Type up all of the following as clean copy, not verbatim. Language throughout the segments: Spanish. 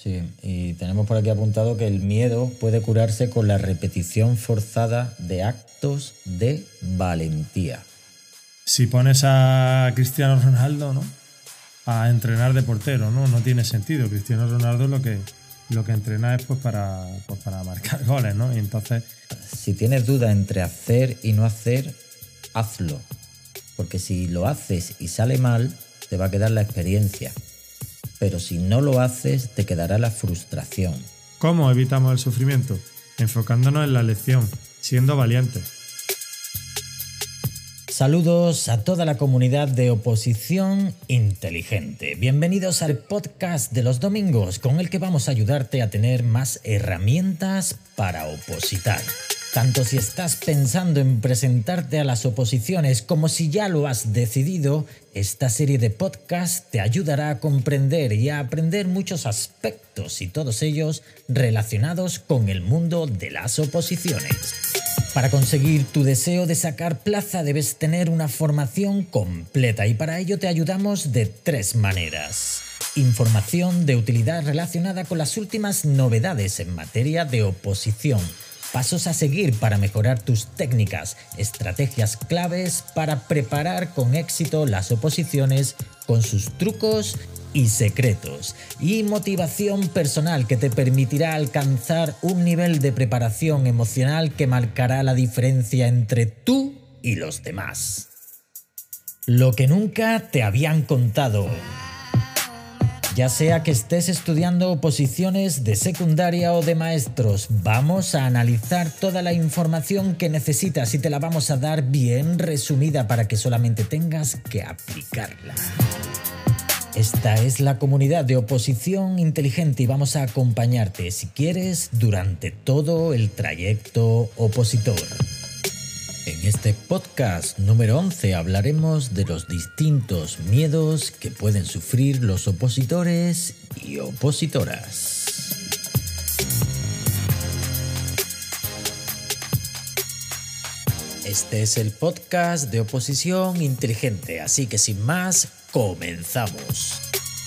Sí, y tenemos por aquí apuntado que el miedo puede curarse con la repetición forzada de actos de valentía. Si pones a Cristiano Ronaldo, ¿no?, a entrenar de portero, ¿no? No tiene sentido. Cristiano Ronaldo lo que entrena es para marcar goles, ¿no? Y entonces, Si tienes duda entre hacer y no hacer, hazlo. Porque si lo haces y sale mal, te va a quedar la experiencia. Pero si no lo haces, te quedará la frustración. ¿cómo evitamos el sufrimiento? Enfocándonos en la lección, siendo valientes. Saludos a toda la comunidad de Oposición Inteligente. Bienvenidos al podcast de los domingos con el que vamos a ayudarte a tener más herramientas para opositar. Tanto si estás pensando en presentarte a las oposiciones como si ya lo has decidido, esta serie de podcasts te ayudará a comprender y a aprender muchos aspectos y todos ellos relacionados con el mundo de las oposiciones. Para conseguir tu deseo de sacar plaza debes tener una formación completa y para ello te ayudamos de 3 maneras. Información de utilidad relacionada con las últimas novedades en materia de oposición. Pasos a seguir para mejorar tus técnicas, estrategias claves para preparar con éxito las oposiciones con sus trucos y secretos, y motivación personal que te permitirá alcanzar un nivel de preparación emocional que marcará la diferencia entre tú y los demás. Lo que nunca te habían contado. Ya sea que estés estudiando oposiciones de secundaria o de maestros, vamos a analizar toda la información que necesitas y te la vamos a dar bien resumida para que solamente tengas que aplicarla. Esta es la comunidad de Oposición Inteligente y vamos a acompañarte, si quieres, durante todo el trayecto opositor. En este podcast número 11 hablaremos de los distintos miedos que pueden sufrir los opositores y opositoras. Este es el podcast de Oposición Inteligente, así que sin más, comenzamos.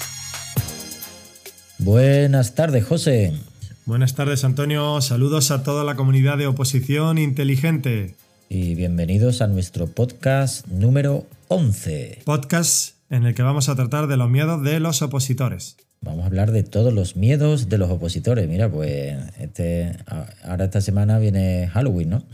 Buenas tardes, José. Buenas tardes, Antonio. Saludos a toda la comunidad de Oposición Inteligente. Y bienvenidos a nuestro podcast número 11. Podcast en el que vamos a tratar de los miedos de los opositores. Vamos a hablar de todos los miedos de los opositores. Mira, pues ahora esta semana viene Halloween, ¿no?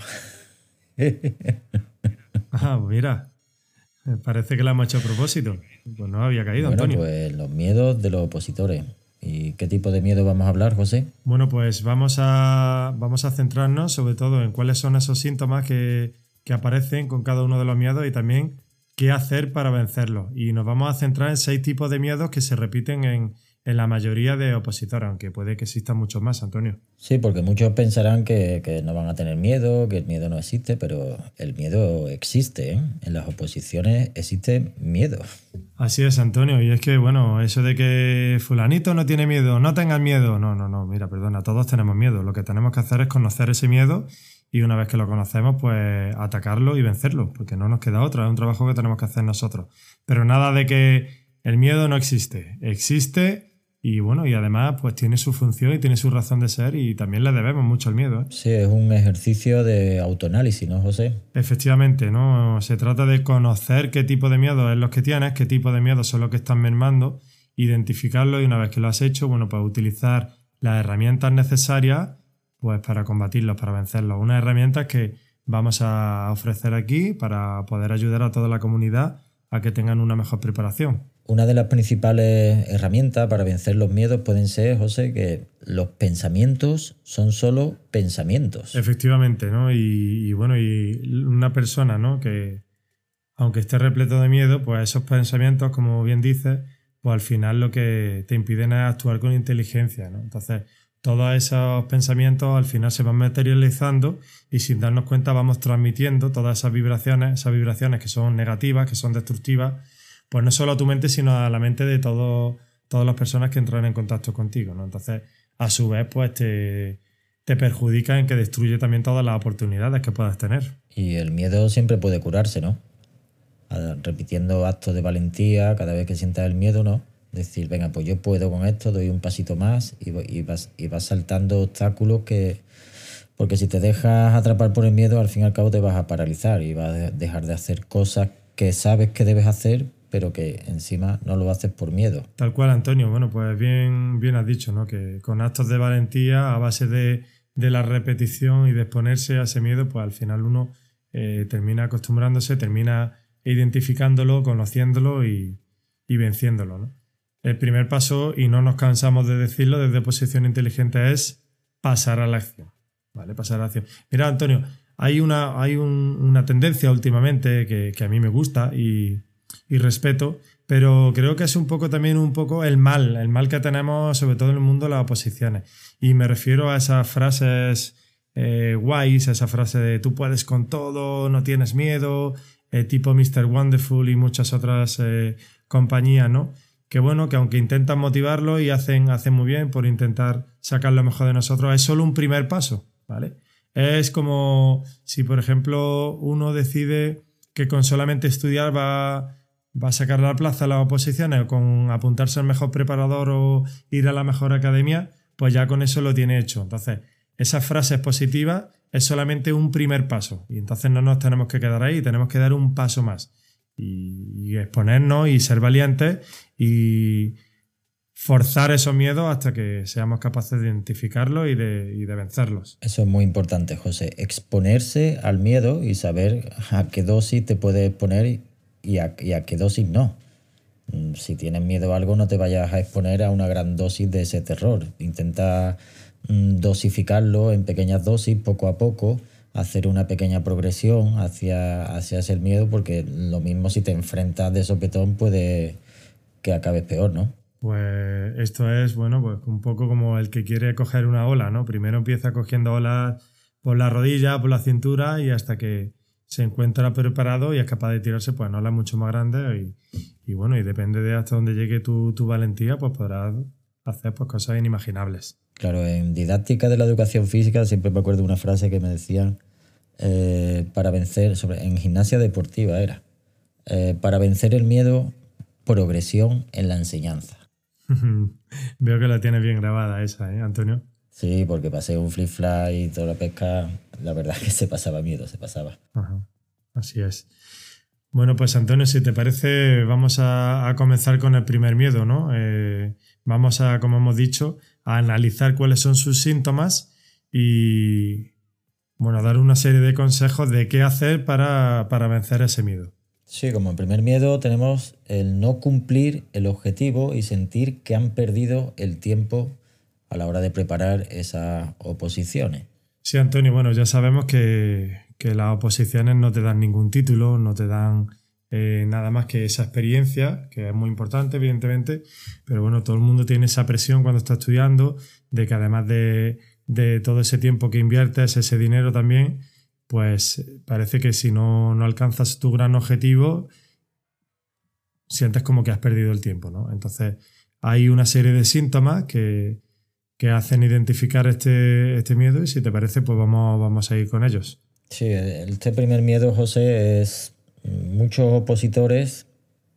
Ah, mira. Parece que lo hemos hecho a propósito. Pues no había caído, Bueno, Antonio. pues los miedos de los opositores. ¿Y qué tipo de miedo vamos a hablar, José? Bueno, pues vamos a centrarnos sobre todo en cuáles son esos síntomas que aparecen con cada uno de los miedos y también qué hacer para vencerlos. Y nos vamos a centrar en 6 tipos de miedos que se repiten en la mayoría de opositores, aunque puede que existan muchos más, Antonio. Sí, porque muchos pensarán que no van a tener miedo, que el miedo no existe, pero el miedo existe, ¿eh? En las oposiciones existe miedo. Así es, Antonio, y es que, bueno, eso de que fulanito no tiene miedo, no tengas miedo, no, mira, perdona, todos tenemos miedo. Lo que tenemos que hacer es conocer ese miedo y una vez que lo conocemos, pues atacarlo y vencerlo, porque no nos queda otra, es un trabajo que tenemos que hacer nosotros. Pero nada de que el miedo no existe, existe. Y bueno, y además pues tiene su función y tiene su razón de ser y también le debemos mucho al miedo, ¿eh? Sí, es un ejercicio de autoanálisis, ¿no, José? Efectivamente, ¿no? Se trata de conocer qué tipo de miedos es los que tienes, qué tipo de miedos son los que están mermando, identificarlo y una vez que lo has hecho, bueno, pues utilizar las herramientas necesarias pues para combatirlos, para vencerlos. Unas herramientas que vamos a ofrecer aquí para poder ayudar a toda la comunidad a que tengan una mejor preparación. Una de las principales herramientas para vencer los miedos pueden ser, José, que los pensamientos son solo pensamientos. Efectivamente, ¿no? Y bueno, y una persona, ¿no?, que aunque esté repleto de miedo, pues esos pensamientos, como bien dices, pues al final lo que te impiden es actuar con inteligencia, ¿no? Entonces, todos esos pensamientos al final se van materializando y sin darnos cuenta vamos transmitiendo todas esas vibraciones que son negativas, que son destructivas, pues no solo a tu mente, sino a la mente de todas las personas que entran en contacto contigo, ¿no? Entonces, a su vez, pues te perjudica en que destruye también todas las oportunidades que puedas tener. Y el miedo siempre puede curarse, ¿no? Repitiendo actos de valentía cada vez que sientas el miedo, ¿no? Decir, venga, pues yo puedo con esto, doy un pasito más y vas saltando obstáculos porque si te dejas atrapar por el miedo, al fin y al cabo te vas a paralizar y vas a dejar de hacer cosas que sabes que debes hacer, pero que encima no lo haces por miedo. Tal cual, Antonio. Bueno, pues bien has dicho, ¿no? Que con actos de valentía, a base de la repetición y de exponerse a ese miedo, pues al final uno termina acostumbrándose, termina identificándolo, conociéndolo y venciéndolo, ¿no? El primer paso, y no nos cansamos de decirlo desde Oposición Inteligente, es pasar a la acción. ¿Vale? Pasar a la acción. Mira, Antonio, hay una tendencia últimamente que a mí me gusta y respeto, pero creo que es también un poco el mal que tenemos, sobre todo en el mundo de las oposiciones. Y me refiero a esas frases guays, a esa frase de tú puedes con todo, no tienes miedo, tipo Mr. Wonderful y muchas otras compañías, ¿no? Que bueno, que aunque intentan motivarlo y hacen muy bien por intentar sacar lo mejor de nosotros, es solo un primer paso, ¿vale? Es como si, por ejemplo, uno decide que con solamente estudiar va a sacar la plaza a las oposiciones, o con apuntarse al mejor preparador o ir a la mejor academia, pues ya con eso lo tiene hecho. Entonces, esas frases positivas es solamente un primer paso y entonces no nos tenemos que quedar ahí, tenemos que dar un paso más y exponernos y ser valientes y forzar esos miedos hasta que seamos capaces de identificarlos y de vencerlos. Eso es muy importante, José. Exponerse al miedo y saber a qué dosis te puedes exponer y a qué dosis no. Si tienes miedo a algo, no te vayas a exponer a una gran dosis de ese terror. Intenta dosificarlo en pequeñas dosis, poco a poco, hacer una pequeña progresión hacia ese miedo, porque lo mismo si te enfrentas de sopetón puede que acabes peor, ¿no? Pues esto es, bueno, pues un poco como el que quiere coger una ola, ¿no? Primero empieza cogiendo olas por la rodilla, por la cintura y hasta que se encuentra preparado y es capaz de tirarse pues en olas mucho más grandes y bueno, y depende de hasta dónde llegue tu valentía, pues podrás hacer pues cosas inimaginables. Claro, en didáctica de la educación física siempre me acuerdo de una frase que me decían para vencer, en gimnasia deportiva era, para vencer el miedo, progresión en la enseñanza. Veo que la tienes bien grabada esa, Antonio? Sí, porque pasé un flip-fly y toda la pesca, la verdad es que se pasaba miedo, se pasaba. Ajá. Así es. Bueno, pues Antonio, si te parece, vamos a comenzar con el primer miedo, ¿no? Vamos a, como hemos dicho, a analizar cuáles son sus síntomas y, bueno, dar una serie de consejos de qué hacer para vencer ese miedo. Sí, como el primer miedo tenemos el no cumplir el objetivo y sentir que han perdido el tiempo a la hora de preparar esas oposiciones. Sí, Antonio, bueno, ya sabemos que las oposiciones no te dan ningún título, no te dan nada más que esa experiencia, que es muy importante, evidentemente, pero bueno, todo el mundo tiene esa presión cuando está estudiando, de que además de todo ese tiempo que inviertes, ese dinero también, pues parece que si no alcanzas tu gran objetivo, sientes como que has perdido el tiempo, ¿no? Entonces, hay una serie de síntomas que hacen identificar este miedo y si te parece, pues vamos a ir con ellos. Sí, este primer miedo, José, es muchos opositores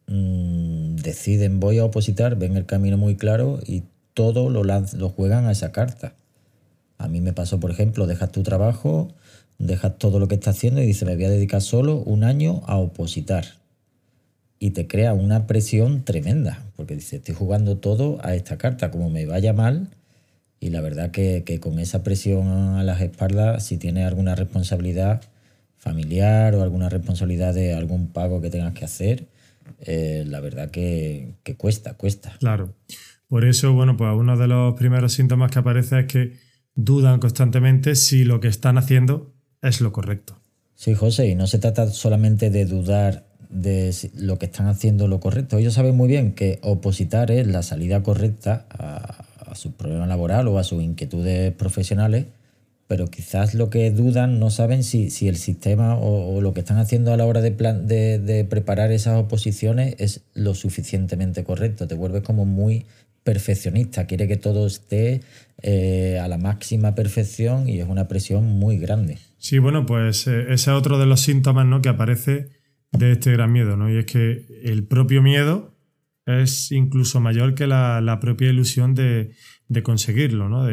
deciden voy a opositar, ven el camino muy claro y todo lo juegan a esa carta. A mí me pasó, por ejemplo, dejas tu trabajo, dejas todo lo que estás haciendo y dices me voy a dedicar solo un año a opositar. Y te crea una presión tremenda, porque dices estoy jugando todo a esta carta, como me vaya mal. Y la verdad que con esa presión a las espaldas, si tienes alguna responsabilidad familiar o alguna responsabilidad de algún pago que tengas que hacer, la verdad que cuesta. Claro. Por eso, bueno, pues uno de los primeros síntomas que aparece es que dudan constantemente si lo que están haciendo es lo correcto. Sí, José, y no se trata solamente de dudar de si lo que están haciendo lo correcto. Ellos saben muy bien que opositar es la salida correcta a su problema laboral o a sus inquietudes profesionales, pero quizás lo que dudan no saben si el sistema o lo que están haciendo a la hora de preparar esas oposiciones es lo suficientemente correcto. Te vuelves como muy perfeccionista, quiere que todo esté a la máxima perfección y es una presión muy grande. Sí, bueno, pues ese es otro de los síntomas, ¿no?, que aparece de este gran miedo, ¿no? Y es que el propio miedo es incluso mayor que la propia ilusión de conseguirlo, ¿no?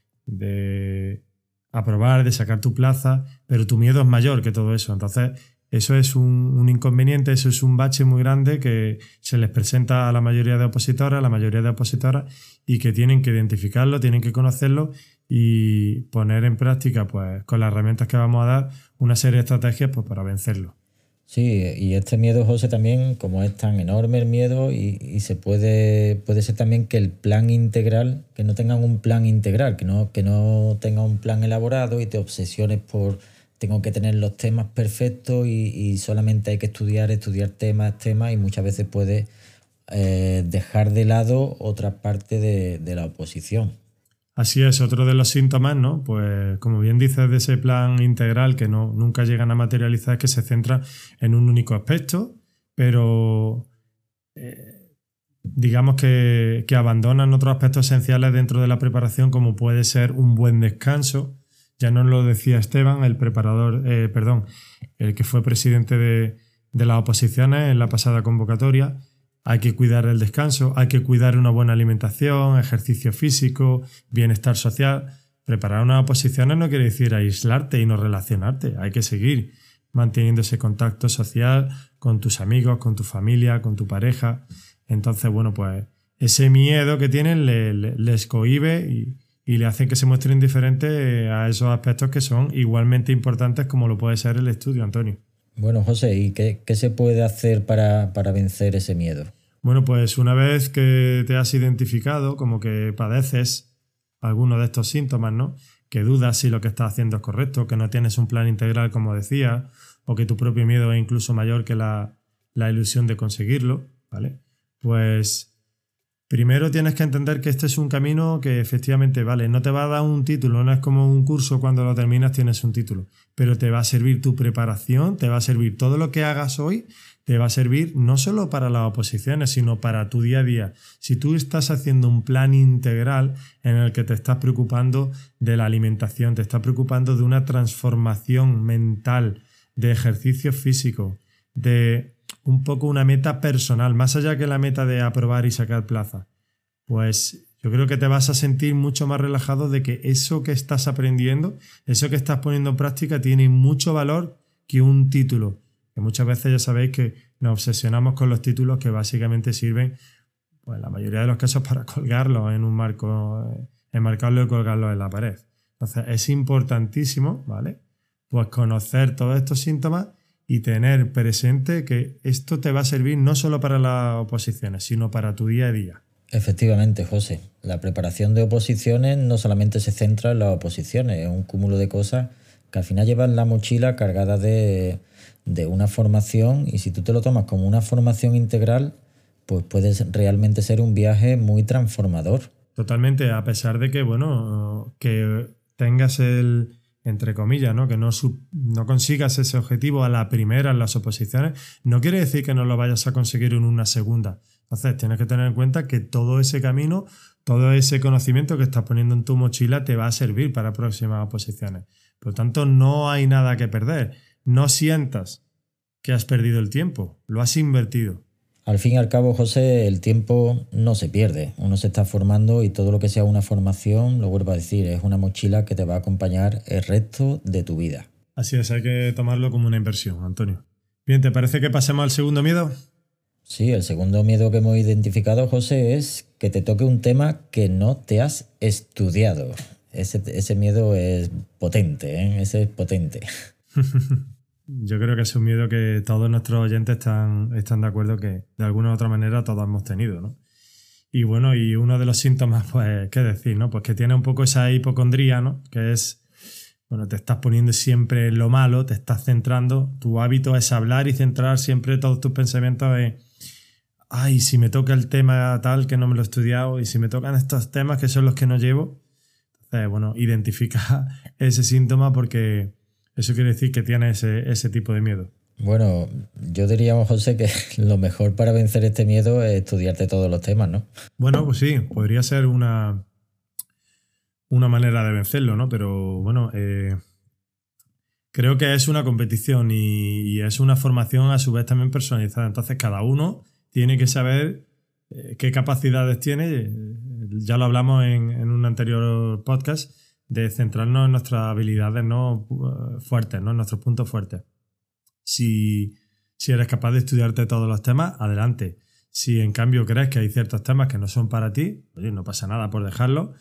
De aprobar, de sacar tu plaza, pero tu miedo es mayor que todo eso. Entonces, eso es un inconveniente, eso es un bache muy grande que se les presenta a la mayoría de opositoras, y que tienen que identificarlo, tienen que conocerlo y poner en práctica, pues, con las herramientas que vamos a dar, una serie de estrategias, pues, para vencerlo. Sí, y este miedo, José, también, como es tan enorme el miedo, y puede ser también que el plan integral, que no tengan un plan integral, que no tengan un plan elaborado y te obsesiones por tengo que tener los temas perfectos y solamente hay que estudiar temas, y muchas veces puede dejar de lado otra parte de la oposición. Así es, otro de los síntomas, ¿no? Pues como bien dices, de ese plan integral que nunca llegan a materializar, es que se centra en un único aspecto, pero digamos que abandonan otros aspectos esenciales dentro de la preparación, como puede ser un buen descanso. Ya nos lo decía Esteban, el que fue presidente de las oposiciones en la pasada convocatoria. Hay que cuidar el descanso, hay que cuidar una buena alimentación, ejercicio físico, bienestar social. Preparar unas oposiciones no quiere decir aislarte y no relacionarte. Hay que seguir manteniendo ese contacto social con tus amigos, con tu familia, con tu pareja. Entonces, bueno, pues ese miedo que tienen les cohíbe y le hacen que se muestren indiferentes a esos aspectos que son igualmente importantes como lo puede ser el estudio, Antonio. Bueno, José, ¿y qué se puede hacer para vencer ese miedo? Bueno, pues una vez que te has identificado como que padeces alguno de estos síntomas, ¿no? Que dudas si lo que estás haciendo es correcto, que no tienes un plan integral, como decía, o que tu propio miedo es incluso mayor que la ilusión de conseguirlo, ¿vale? Pues primero tienes que entender que este es un camino que efectivamente, vale, no te va a dar un título, no es como un curso cuando lo terminas tienes un título, pero te va a servir tu preparación, te va a servir todo lo que hagas hoy, te va a servir no solo para las oposiciones, sino para tu día a día. Si tú estás haciendo un plan integral en el que te estás preocupando de la alimentación, te estás preocupando de una transformación mental, de ejercicio físico, de un poco una meta personal, más allá que la meta de aprobar y sacar plaza, pues yo creo que te vas a sentir mucho más relajado de que eso que estás aprendiendo, eso que estás poniendo en práctica tiene mucho valor que un título, que muchas veces ya sabéis que nos obsesionamos con los títulos que básicamente sirven, pues en la mayoría de los casos, para colgarlos en un marco, enmarcarlo y colgarlo en la pared. Entonces es importantísimo, ¿vale? Pues conocer todos estos síntomas y tener presente que esto te va a servir no solo para las oposiciones, sino para tu día a día. Efectivamente, José. La preparación de oposiciones no solamente se centra en las oposiciones, es un cúmulo de cosas que al final llevan la mochila cargada de una formación, y si tú te lo tomas como una formación integral, pues puede realmente ser un viaje muy transformador. Totalmente, a pesar de que, bueno, que tengas entre comillas, ¿no? Que no consigas ese objetivo a la primera en las oposiciones, no quiere decir que no lo vayas a conseguir en una segunda. Entonces tienes que tener en cuenta que todo ese camino, todo ese conocimiento que estás poniendo en tu mochila te va a servir para próximas oposiciones. Por lo tanto, no hay nada que perder. No sientas que has perdido el tiempo, lo has invertido. Al fin y al cabo, José, el tiempo no se pierde. Uno se está formando y todo lo que sea una formación, lo vuelvo a decir, es una mochila que te va a acompañar el resto de tu vida. Así es, hay que tomarlo como una inversión, Antonio. Bien, ¿te parece que pasemos al segundo miedo? Sí, el segundo miedo que hemos identificado, José, es que te toque un tema que no te has estudiado. Ese miedo es potente, ¿eh? Ese es potente. Yo creo que es un miedo que todos nuestros oyentes están de acuerdo que de alguna u otra manera todos hemos tenido, ¿no? Y bueno, y uno de los síntomas, pues, ¿qué decir, no? Pues que tiene un poco esa hipocondría, ¿no? Que es, bueno, te estás poniendo siempre en lo malo, te estás centrando, tu hábito es hablar y centrar siempre todos tus pensamientos en ay, si me toca el tema tal que no me lo he estudiado, y si me tocan estos temas que son los que no llevo. Entonces, bueno, identifica ese síntoma porque eso quiere decir que tienes ese tipo de miedo. Bueno, yo diría, José, que lo mejor para vencer este miedo es estudiarte todos los temas, ¿no? Bueno, pues sí, podría ser una manera de vencerlo, ¿no? Pero bueno, creo que es una competición y es una formación a su vez también personalizada. Entonces cada uno tiene que saber qué capacidades tiene. Ya lo hablamos en un anterior podcast, de centrarnos en nuestras habilidades no fuertes, ¿no? En nuestros puntos fuertes. Si eres capaz de estudiarte todos los temas, adelante. Si en cambio crees que hay ciertos temas que no son para ti, oye, no pasa nada por dejarlo.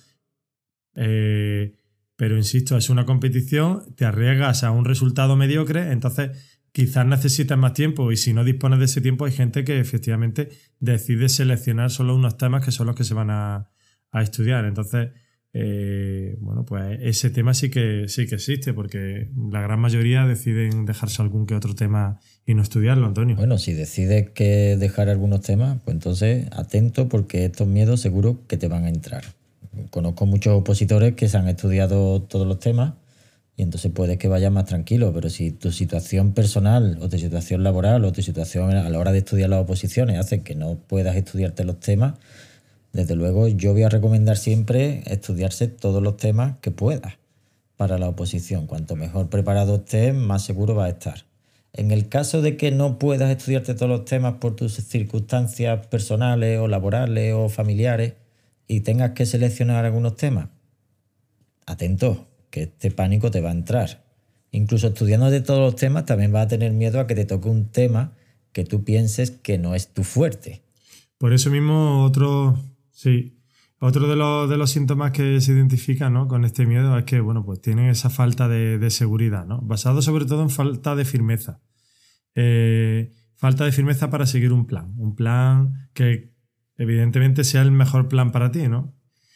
Pero insisto, es una competición, te arriesgas a un resultado mediocre, entonces quizás necesites más tiempo, y si no dispones de ese tiempo hay gente que efectivamente decide seleccionar solo unos temas que son los que se van a estudiar. Entonces, bueno, pues ese tema sí que existe, porque la gran mayoría deciden dejarse algún que otro tema y no estudiarlo, Antonio. Bueno, si decides que dejar algunos temas, pues entonces atento, porque estos miedos seguro que te van a entrar. Conozco muchos opositores que se han estudiado todos los temas y entonces puede que vayas más tranquilo, pero si tu situación personal o tu situación laboral o tu situación a la hora de estudiar las oposiciones hace que no puedas estudiarte los temas, desde luego yo voy a recomendar siempre estudiarse todos los temas que puedas para la oposición. Cuanto mejor preparado estés, más seguro vas a estar. En el caso de que no puedas estudiarte todos los temas por tus circunstancias personales o laborales o familiares y tengas que seleccionar algunos temas, atento, que este pánico te va a entrar. Incluso estudiando de todos los temas también vas a tener miedo a que te toque un tema que tú pienses que no es tu fuerte. Por eso mismo otro de los síntomas que se identifican, ¿no?, con este miedo es que, bueno, pues tienen esa falta de seguridad, ¿no?, basado sobre todo en falta de firmeza. Falta de firmeza para seguir un plan que evidentemente sea el mejor plan para ti, ¿no?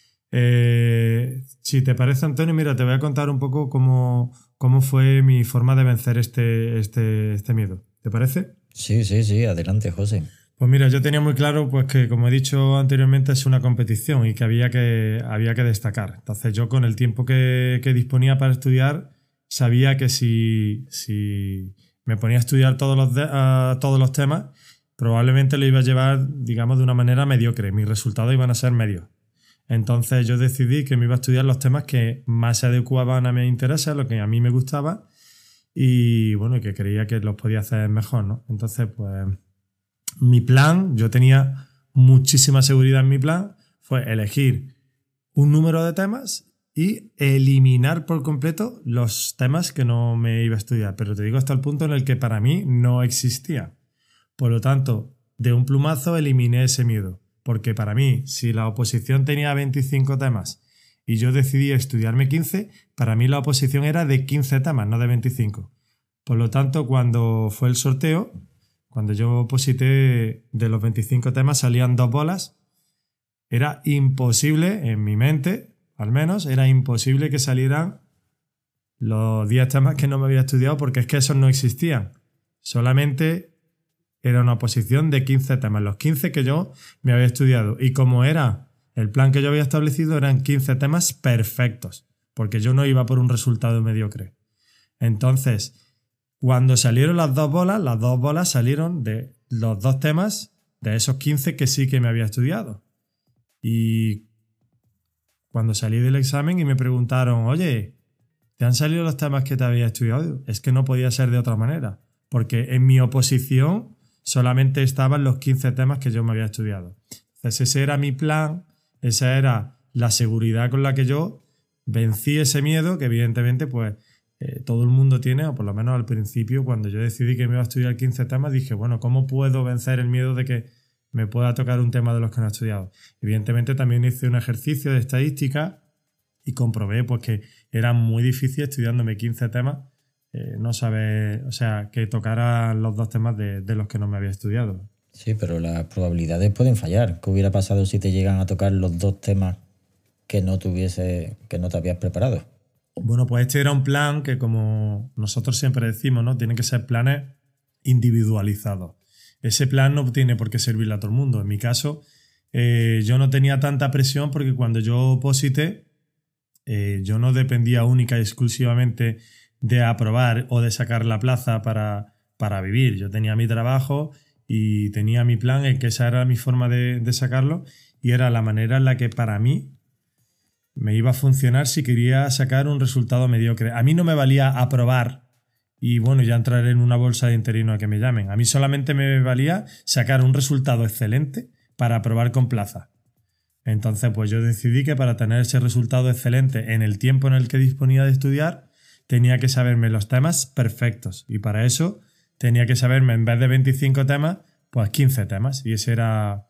Si te parece, Antonio, mira, te voy a contar un poco cómo fue mi forma de vencer este miedo. ¿Te parece? Sí, adelante, José. Pues mira, yo tenía muy claro pues que, como he dicho anteriormente, es una competición y que había que destacar. Entonces yo, con el tiempo que disponía para estudiar, sabía que si me ponía a estudiar todos los temas, probablemente lo iba a llevar, digamos, de una manera mediocre. Mis resultados iban a ser medios. Entonces yo decidí que me iba a estudiar los temas que más se adecuaban a mis intereses, lo que a mí me gustaba, y bueno, que creía que los podía hacer mejor, ¿no? Entonces, pues mi plan, yo tenía muchísima seguridad en mi plan, fue elegir un número de temas y eliminar por completo los temas que no me iba a estudiar. Pero te digo, hasta el punto en el que para mí no existía. Por lo tanto, de un plumazo eliminé ese miedo. Porque para mí, si la oposición tenía 25 temas y yo decidí estudiarme 15, para mí la oposición era de 15 temas, no de 25. Por lo tanto, cuando fue el sorteo, cuando yo oposité, de los 25 temas salían 2 bolas, era imposible, en mi mente al menos, era imposible que salieran los 10 temas que no me había estudiado, porque es que esos no existían. Solamente era una oposición de 15 temas, los 15 que yo me había estudiado. Y como era el plan que yo había establecido, eran 15 temas perfectos, porque yo no iba por un resultado mediocre. Entonces, cuando salieron las 2 bolas salieron de los 2 temas de esos 15 que sí que me había estudiado. Y cuando salí del examen y me preguntaron, oye, ¿te han salido los temas que te había estudiado? Es que no podía ser de otra manera, porque en mi oposición solamente estaban los 15 temas que yo me había estudiado. Entonces ese era mi plan, esa era la seguridad con la que yo vencí ese miedo, que evidentemente pues todo el mundo tiene, o por lo menos al principio, cuando yo decidí que me iba a estudiar 15 temas, dije, bueno, ¿cómo puedo vencer el miedo de que me pueda tocar un tema de los que no he estudiado? Evidentemente también hice un ejercicio de estadística y comprobé pues que era muy difícil, estudiándome 15 temas, no saber, o sea, que tocara los 2 temas de los que no me había estudiado. Sí, pero las probabilidades pueden fallar. ¿Qué hubiera pasado si te llegan a tocar los 2 temas que no te habías preparado? Bueno, pues este era un plan que, como nosotros siempre decimos, ¿no?, tienen que ser planes individualizados. Ese plan no tiene por qué servirle a todo el mundo. En mi caso, yo no tenía tanta presión, porque cuando yo oposité, yo no dependía única y exclusivamente de aprobar o de sacar la plaza para vivir. Yo tenía mi trabajo y tenía mi plan, en que esa era mi forma de sacarlo, y era la manera en la que para mí me iba a funcionar si quería sacar un resultado mediocre. A mí no me valía aprobar y, bueno, ya entrar en una bolsa de interino a que me llamen. A mí solamente me valía sacar un resultado excelente para aprobar con plaza. Entonces, pues yo decidí que para tener ese resultado excelente en el tiempo en el que disponía de estudiar, tenía que saberme los temas perfectos. Y para eso tenía que saberme, en vez de 25 temas, pues 15 temas. Y ese era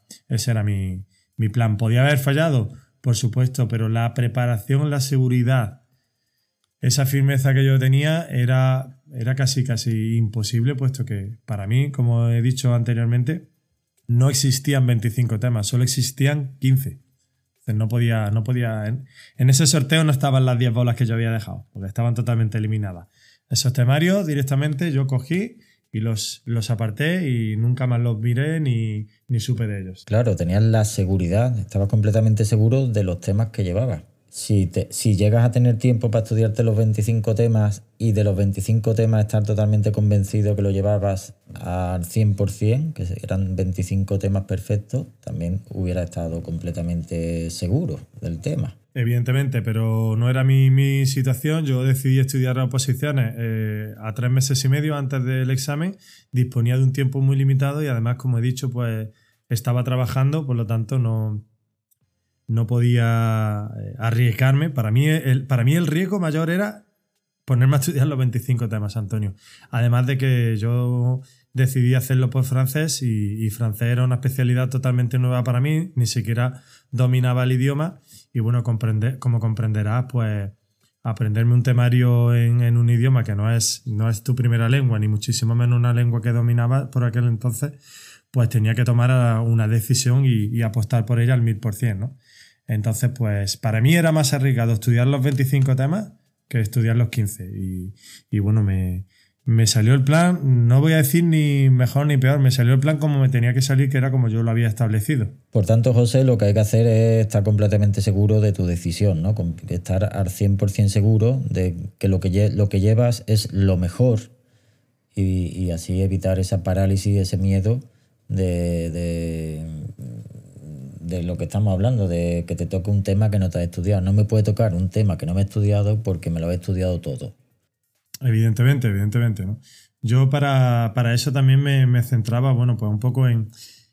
mi plan. ¿Podía haber fallado? Por supuesto, pero la preparación, la seguridad, esa firmeza que yo tenía era casi imposible, puesto que para mí, como he dicho anteriormente, no existían 25 temas, solo existían 15. No podía. En ese sorteo no estaban las 10 bolas que yo había dejado, porque estaban totalmente eliminadas. Esos temarios directamente yo cogí y los aparté y nunca más los miré ni supe de ellos. Claro, tenías la seguridad, estabas completamente seguro de los temas que llevabas. Si llegas a tener tiempo para estudiarte los 25 temas y de los 25 temas estar totalmente convencido que lo llevabas al 100%, que eran 25 temas perfectos, también hubiera estado completamente seguro del tema. Evidentemente, pero no era mi situación. Yo decidí estudiar oposiciones a 3 meses y medio antes del examen. Disponía de un tiempo muy limitado y además, como he dicho, pues estaba trabajando, por lo tanto no podía arriesgarme. Para mí el riesgo mayor era ponerme a estudiar los 25 temas, Antonio. Además de que yo decidí hacerlo por francés y francés era una especialidad totalmente nueva para mí, ni siquiera dominaba el idioma y bueno, como comprenderás, pues aprenderme un temario en un idioma que no es tu primera lengua, ni muchísimo menos una lengua que dominaba por aquel entonces, pues tenía que tomar una decisión y apostar por ella al 1000%, ¿no? Entonces, pues para mí era más arriesgado estudiar los 25 temas que estudiar los 15. Y bueno, me salió el plan, no voy a decir ni mejor ni peor, me salió el plan como me tenía que salir, que era como yo lo había establecido. Por tanto, José, lo que hay que hacer es estar completamente seguro de tu decisión, ¿no? Estar al 100% seguro de que lo que llevas es lo mejor y así evitar esa parálisis, ese miedo de lo que estamos hablando, de que te toque un tema que no te has estudiado. No me puede tocar un tema que no me he estudiado porque me lo he estudiado todo. Evidentemente, ¿no? Yo para eso también me centraba, bueno, pues un poco en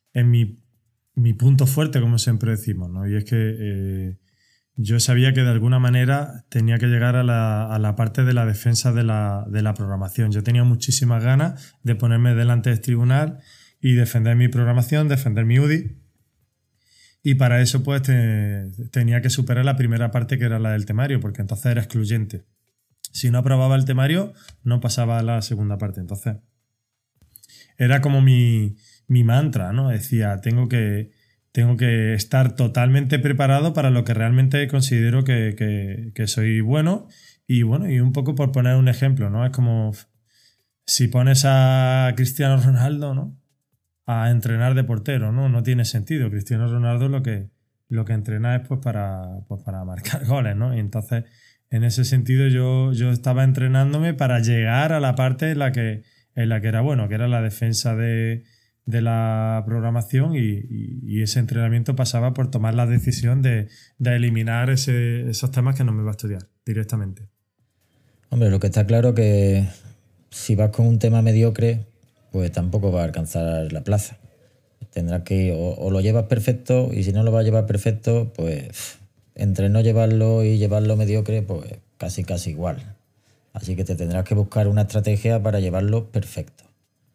mi punto fuerte, como siempre decimos, ¿no? Y es que yo sabía que de alguna manera tenía que llegar a la parte de la defensa de la programación. Yo tenía muchísimas ganas de ponerme delante del tribunal y defender mi programación, defender mi UDI. Y para eso pues tenía que superar la primera parte, que era la del temario, porque entonces era excluyente. Si no aprobaba el temario, no pasaba a la segunda parte. Entonces era como mi mantra, ¿no? Decía, tengo que estar totalmente preparado para lo que realmente considero que soy bueno. Y bueno, y un poco por poner un ejemplo, ¿no? Es como si pones a Cristiano Ronaldo, ¿no?, a entrenar de portero, ¿no? No tiene sentido. Cristiano Ronaldo lo que entrena es pues para marcar goles, ¿no? Y entonces, en ese sentido, yo estaba entrenándome para llegar a la parte en la que era bueno, que era la defensa de la programación, y ese entrenamiento pasaba por tomar la decisión de eliminar esos temas que no me iba a estudiar directamente. Hombre, lo que está claro que si vas con un tema mediocre, pues tampoco va a alcanzar la plaza. Tendrás que ir, o lo llevas perfecto, y si no lo vas a llevar perfecto, pues entre no llevarlo y llevarlo mediocre, pues casi igual. Así que te tendrás que buscar una estrategia para llevarlo perfecto,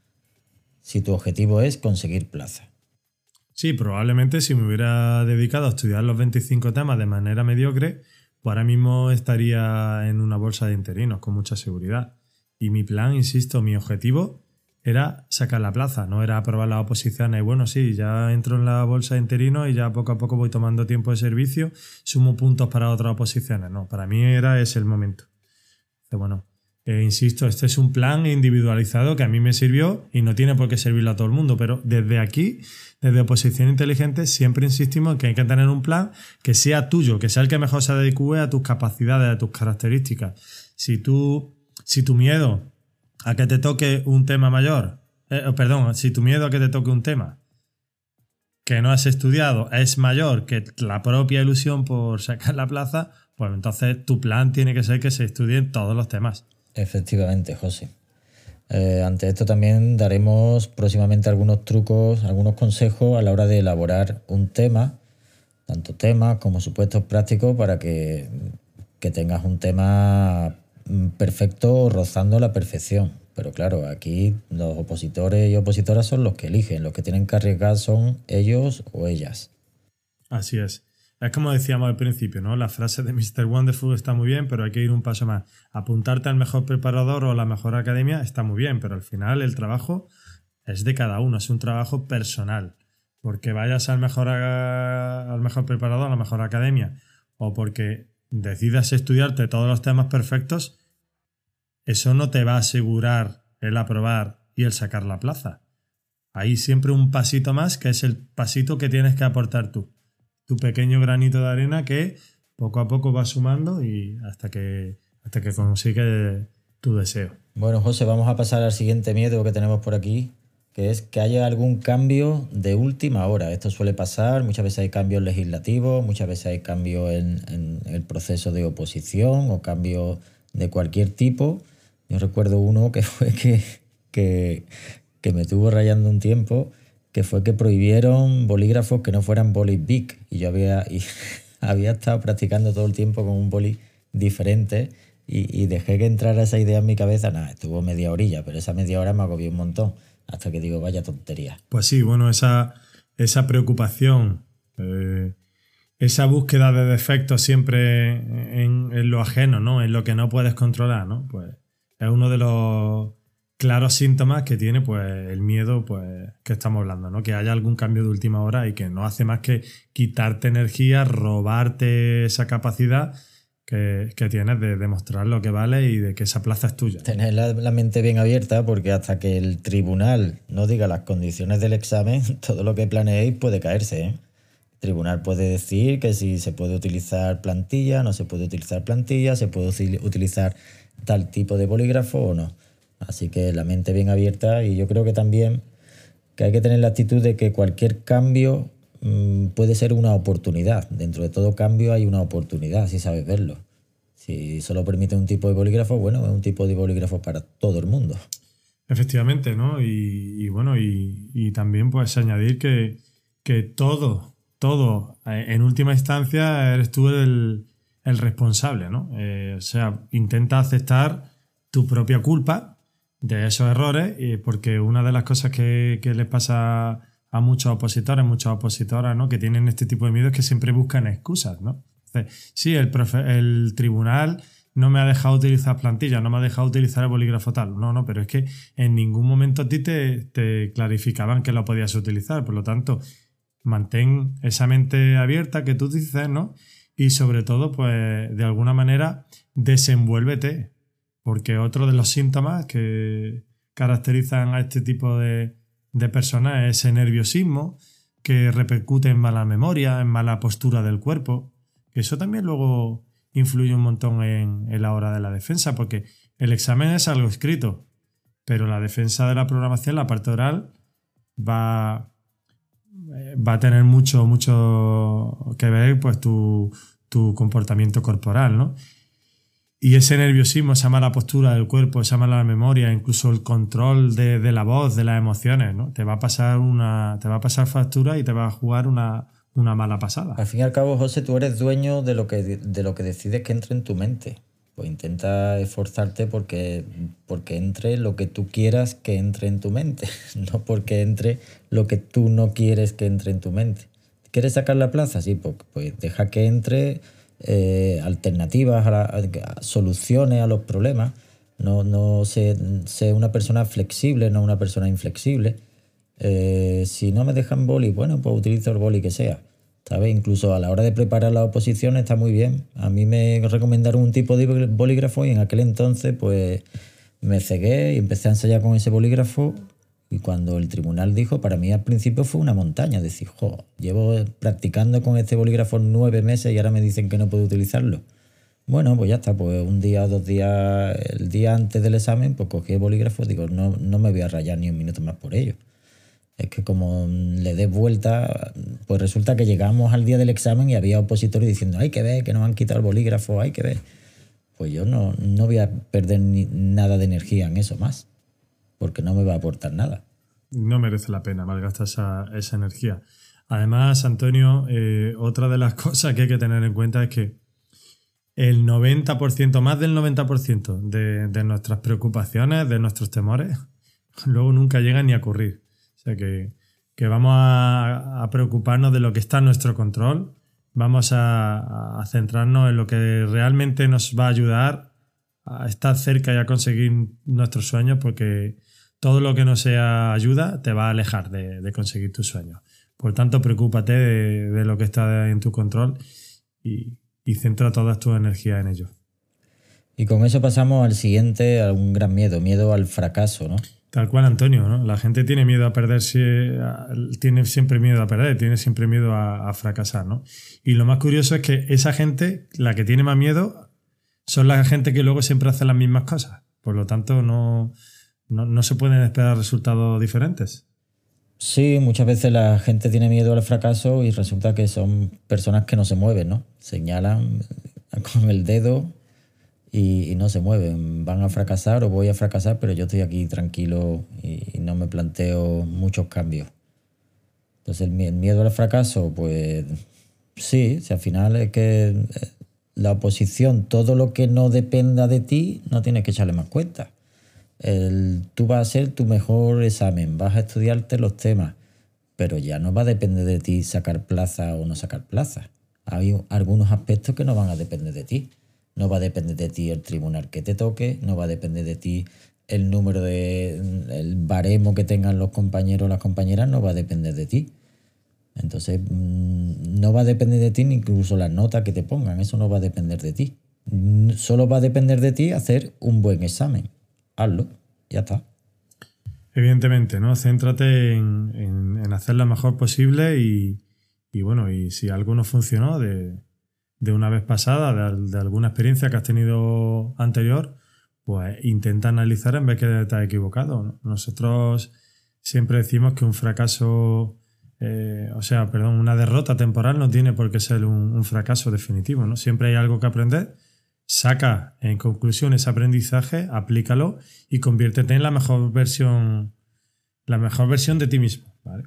si tu objetivo es conseguir plaza. Sí, probablemente si me hubiera dedicado a estudiar los 25 temas de manera mediocre, pues ahora mismo estaría en una bolsa de interinos con mucha seguridad. Y mi plan, insisto, mi objetivo era sacar la plaza, no era aprobar las oposiciones. Y bueno, sí, ya entro en la bolsa de interinos y ya poco a poco voy tomando tiempo de servicio, sumo puntos para otras oposiciones. No, para mí era ese el momento. Pero bueno, insisto, este es un plan individualizado que a mí me sirvió y no tiene por qué servirle a todo el mundo, pero desde aquí, desde Oposición Inteligente, siempre insistimos en que hay que tener un plan que sea tuyo, que sea el que mejor se adecue a tus capacidades, a tus características. Si tu miedo a que te toque un tema mayor, si tu miedo a que te toque un tema que no has estudiado es mayor que la propia ilusión por sacar la plaza, pues entonces tu plan tiene que ser que se estudien todos los temas. Efectivamente, José. Ante esto también daremos próximamente algunos trucos, algunos consejos a la hora de elaborar un tema, tanto temas como supuestos prácticos para que tengas un tema perfecto rozando la perfección. Pero claro, aquí los opositores y opositoras son los que eligen, los que tienen que arriesgar son ellos o ellas. Así es. Es como decíamos al principio, ¿no? La frase de Mr. Wonderful está muy bien, pero hay que ir un paso más. Apuntarte al mejor preparador o a la mejor academia está muy bien, pero al final el trabajo es de cada uno, es un trabajo personal. Porque vayas al mejor preparador, a la mejor academia, o porque decidas estudiarte todos los temas perfectos, eso no te va a asegurar el aprobar y el sacar la plaza. Hay siempre un pasito más, que es el pasito que tienes que aportar tú. Tu pequeño granito de arena que poco a poco va sumando y hasta que consigues tu deseo. Bueno, José, vamos a pasar al siguiente miedo que tenemos por aquí, que es que haya algún cambio de última hora. Esto suele pasar, muchas veces hay cambios legislativos, muchas veces hay cambios en el proceso de oposición o cambios de cualquier tipo. Yo recuerdo uno que fue que me estuvo rayando un tiempo, que fue que prohibieron bolígrafos que no fueran bolis Bic. Y yo había estado practicando todo el tiempo con un boli diferente y dejé que entrara esa idea en mi cabeza. Nada, estuvo media horilla, pero esa media hora me agobió un montón. Hasta que digo, vaya tontería. Pues sí, bueno, esa preocupación, esa búsqueda de defectos siempre en lo ajeno, ¿no? En lo que no puedes controlar, ¿no? Pues es uno de los claros síntomas que tiene pues el miedo pues que estamos hablando, ¿no? Que haya algún cambio de última hora y que no hace más que quitarte energía, robarte esa capacidad que tienes de demostrar lo que vale y de que esa plaza es tuya. Tener la mente bien abierta, porque hasta que el tribunal no diga las condiciones del examen, todo lo que planeéis puede caerse, ¿eh? El tribunal puede decir que si se puede utilizar plantilla, no se puede utilizar plantilla, se puede utilizar tal tipo de bolígrafo o no. Así que la mente bien abierta, y yo creo que también que hay que tener la actitud de que cualquier cambio puede ser una oportunidad. Dentro de todo cambio hay una oportunidad, si sabes verlo. Si solo permite un tipo de bolígrafo, bueno, es un tipo de bolígrafo para todo el mundo. Efectivamente, ¿no? Y bueno, y también puedes añadir que todo, en última instancia eres tú el responsable, ¿no? O sea, intenta aceptar tu propia culpa de esos errores, porque una de las cosas que les pasa a muchos opositores, muchas opositoras, ¿no? Que tienen este tipo de miedo es que siempre buscan excusas, ¿no? Entonces, sí, el tribunal no me ha dejado utilizar plantilla, no me ha dejado utilizar el bolígrafo tal. No, pero es que en ningún momento a ti te clarificaban que lo podías utilizar. Por lo tanto, mantén esa mente abierta que tú dices, ¿no? Y sobre todo, pues, de alguna manera, desenvuélvete. Porque otro de los síntomas que caracterizan a este tipo de personas es ese nerviosismo que repercute en mala memoria, en mala postura del cuerpo. Que eso también luego influye un montón en la hora de la defensa, porque el examen es algo escrito, pero la defensa de la programación, la parte oral, va a tener mucho que ver pues tu comportamiento corporal, ¿no? Y ese nerviosismo, esa mala postura del cuerpo, esa mala memoria, incluso el control de la voz, de las emociones, ¿no? Te va a pasar factura y te va a jugar una mala pasada. Al fin y al cabo, José, tú eres dueño de lo que decides que entre en tu mente. Pues intenta esforzarte porque entre lo que tú quieras que entre en tu mente, no porque entre lo que tú no quieres que entre en tu mente. ¿Quieres sacar la plaza? Sí, pues deja que entre alternativas, soluciones a los problemas. No sé una persona flexible, no una persona inflexible. Si no me dejan boli, bueno, pues utilizo el boli que sea, ¿sabes? Incluso a la hora de preparar la oposición está muy bien. A mí me recomendaron un tipo de bolígrafo y en aquel entonces pues me cegué y empecé a ensayar con ese bolígrafo, y cuando el tribunal dijo, para mí al principio fue una montaña, decir, llevo practicando con este bolígrafo 9 meses y ahora me dicen que no puedo utilizarlo. Bueno, pues ya está, pues un día o 2 días, el día antes del examen, pues cogí el bolígrafo, digo, no me voy a rayar ni un minuto más por ello. Es que como le des vuelta, pues resulta que llegamos al día del examen y había opositores diciendo, hay que ver, que nos han quitado el bolígrafo, hay que ver. Pues yo no voy a perder nada de energía en eso más. porque no me va a aportar nada. No merece la pena malgastar esa energía. Además, Antonio, otra de las cosas que hay que tener en cuenta es que el 90%, más del 90% de nuestras preocupaciones, de nuestros temores, luego nunca llegan ni a ocurrir. O sea que vamos a preocuparnos de lo que está en nuestro control, vamos a centrarnos en lo que realmente nos va a ayudar a estar cerca y a conseguir nuestros sueños, porque todo lo que no sea ayuda te va a alejar de conseguir tus sueños. Por tanto, preocúpate de lo que está en tu control y centra todas tus energías en ello. Y con eso pasamos al siguiente, a un gran miedo al fracaso, ¿no? Tal cual, Antonio, ¿no? La gente tiene miedo a perder, tiene siempre miedo a perder, tiene siempre miedo a fracasar, ¿no? Y lo más curioso es que esa gente, la que tiene más miedo, son la gente que luego siempre hace las mismas cosas. Por lo tanto, no se pueden esperar resultados diferentes. Sí, muchas veces la gente tiene miedo al fracaso y resulta que son personas que no se mueven, ¿no? Señalan con el dedo y no se mueven. Van a fracasar o voy a fracasar, pero yo estoy aquí tranquilo y no me planteo muchos cambios. Entonces el miedo al fracaso, pues sí, si al final es que la oposición, todo lo que no dependa de ti, no tienes que echarle más cuenta. Tú vas a hacer tu mejor examen, vas a estudiarte los temas, pero ya no va a depender de ti sacar plaza o no sacar plaza. Hay algunos aspectos que no van a depender de ti. No va a depender de ti el tribunal que te toque, no va a depender de ti el número el baremo que tengan los compañeros o las compañeras, no va a depender de ti. Entonces, no va a depender de ti ni incluso las notas que te pongan, eso no va a depender de ti. Solo va a depender de ti hacer un buen examen. Hazlo, ya está. Evidentemente, ¿no? Céntrate en hacer lo mejor posible y bueno, y si algo no funcionó de una vez pasada, de alguna experiencia que has tenido anterior, pues intenta analizar en vez que te has equivocado, ¿no? Nosotros siempre decimos que un fracaso, una derrota temporal no tiene por qué ser un fracaso definitivo, ¿no? Siempre hay algo que aprender. Saca en conclusión ese aprendizaje, aplícalo y conviértete en la mejor versión de ti mismo, ¿vale?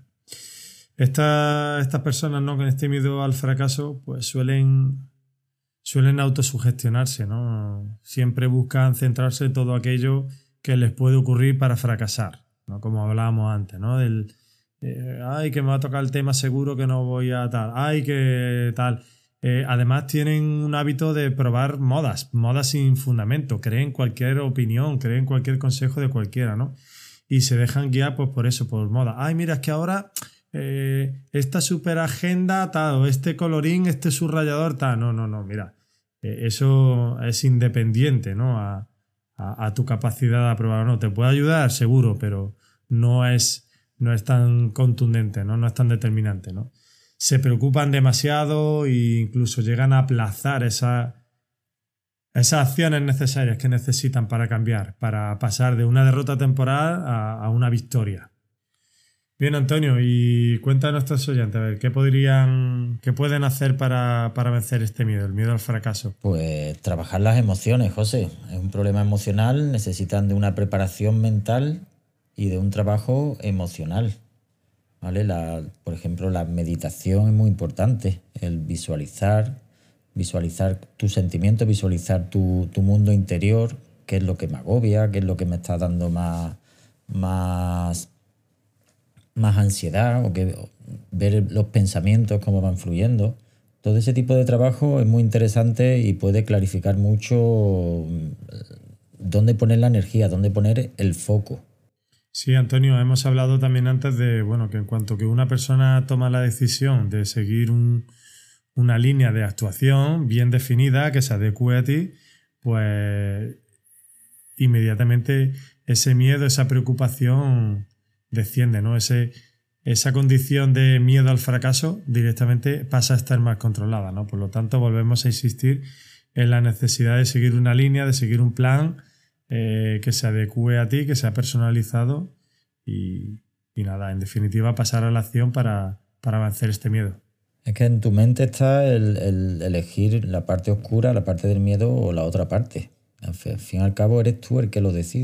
Estas personas, ¿no?, con este miedo al fracaso, pues suelen autosugestionarse, ¿no? Siempre buscan centrarse en todo aquello que les puede ocurrir para fracasar, ¿no? Como hablábamos antes, ¿no? Ay, que me va a tocar el tema, seguro que no voy a tal, ay, que tal. Además tienen un hábito de probar modas sin fundamento, creen cualquier opinión, creen cualquier consejo de cualquiera, ¿no? Y se dejan guiar pues por eso, por moda. Ay, mira, es que ahora esta super agenda tal, o este colorín, este subrayador tal. No, mira, eso es independiente, ¿no? A tu capacidad de aprobar o no. Te puede ayudar, seguro, pero no es tan contundente, ¿no? No es tan determinante, ¿no? Se preocupan demasiado e incluso llegan a aplazar esas acciones necesarias que necesitan para cambiar, para pasar de una derrota temporal a una victoria. Bien, Antonio, y cuenta a nuestros oyentes, a ver, ¿qué pueden hacer para vencer este miedo, el miedo al fracaso? Pues trabajar las emociones, José. Es un problema emocional, necesitan de una preparación mental y de un trabajo emocional. ¿Vale? Por ejemplo, la meditación es muy importante, el visualizar tus sentimientos, visualizar tu mundo interior, qué es lo que me agobia, qué es lo que me está dando más ansiedad, o ver los pensamientos, cómo van fluyendo. Todo ese tipo de trabajo es muy interesante y puede clarificar mucho dónde poner la energía, dónde poner el foco. Sí, Antonio, hemos hablado también antes de, que en cuanto que una persona toma la decisión de seguir una línea de actuación bien definida que se adecue a ti, pues inmediatamente ese miedo, esa preocupación desciende, ¿no? Esa condición de miedo al fracaso directamente pasa a estar más controlada, ¿no? Por lo tanto, volvemos a insistir en la necesidad de seguir una línea, de seguir un plan que se adecue a ti, que sea personalizado y nada, en definitiva pasar a la acción para vencer este miedo. Es que en tu mente está el elegir la parte oscura, la parte del miedo o la otra parte. Al fin y al cabo eres tú el que lo decide.